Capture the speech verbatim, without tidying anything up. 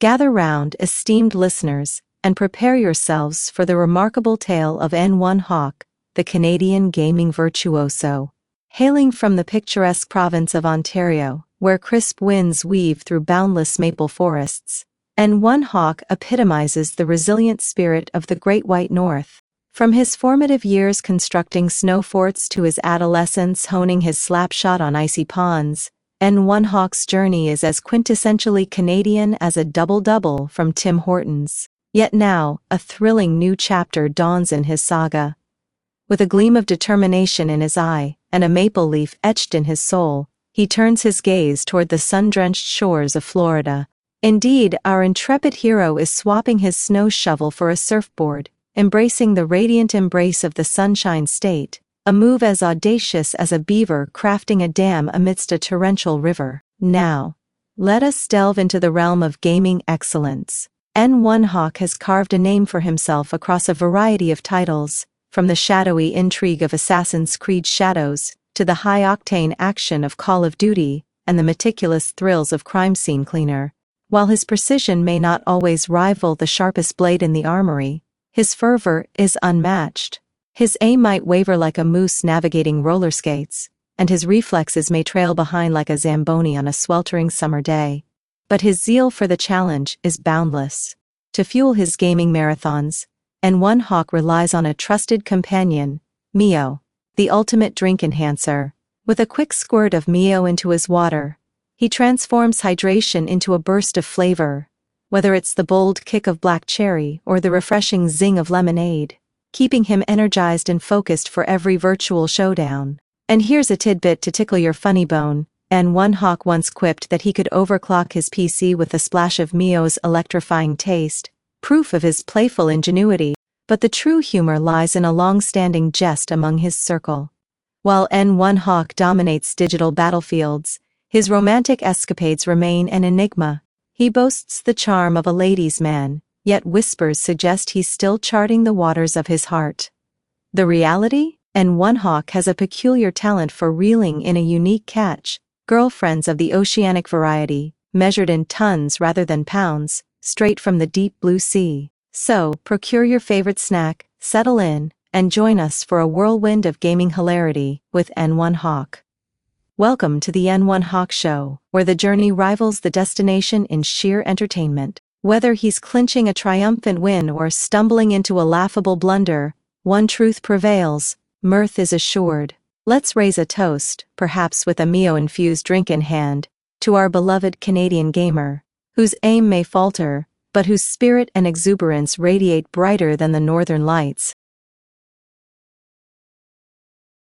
Gather round, esteemed listeners, and prepare yourselves for the remarkable tale of N one Hawk, the Canadian gaming virtuoso. Hailing from the picturesque province of Ontario, where crisp winds weave through boundless maple forests, N one Hawk epitomizes the resilient spirit of the Great White North. From his formative years constructing snow forts to his adolescence honing his slapshot on icy ponds, N one Hawk's journey is as quintessentially Canadian as a double-double from Tim Hortons. Yet now, a thrilling new chapter dawns in his saga. With a gleam of determination in his eye, and a maple leaf etched in his soul, he turns his gaze toward the sun-drenched shores of Florida. Indeed, our intrepid hero is swapping his snow shovel for a surfboard, embracing the radiant embrace of the Sunshine State, a move as audacious as a beaver crafting a dam amidst a torrential river. Now, let us delve into the realm of gaming excellence. N one Hawk has carved a name for himself across a variety of titles, from the shadowy intrigue of Assassin's Creed Shadows, to the high-octane action of Call of Duty, and the meticulous thrills of Crime Scene Cleaner. While his precision may not always rival the sharpest blade in the armory, his fervor is unmatched. His aim might waver like a moose navigating roller skates, and his reflexes may trail behind like a Zamboni on a sweltering summer day. But his zeal for the challenge is boundless. To fuel his gaming marathons, N one Hawk relies on a trusted companion, Mio, the ultimate drink enhancer. With a quick squirt of Mio into his water, he transforms hydration into a burst of flavor, whether it's the bold kick of black cherry or the refreshing zing of lemonade, keeping him energized and focused for every virtual showdown. And here's a tidbit to tickle your funny bone. N one Hawk once quipped that he could overclock his P C with a splash of Mio's electrifying taste, proof of his playful ingenuity. But the true humor lies in a long-standing jest among his circle. While N one Hawk dominates digital battlefields, his romantic escapades remain an enigma. He boasts the charm of a ladies' man, yet whispers suggest he's still charting the waters of his heart. The reality? N one Hawk has a peculiar talent for reeling in a unique catch, girlfriends of the oceanic variety, measured in tons rather than pounds, straight from the deep blue sea. So, procure your favorite snack, settle in, and join us for a whirlwind of gaming hilarity with N one Hawk. Welcome to the N one Hawk Show, where the journey rivals the destination in sheer entertainment. Whether he's clinching a triumphant win or stumbling into a laughable blunder, one truth prevails: mirth is assured. Let's raise a toast, perhaps with a Mio-infused drink in hand, to our beloved Canadian gamer, whose aim may falter, but whose spirit and exuberance radiate brighter than the northern lights.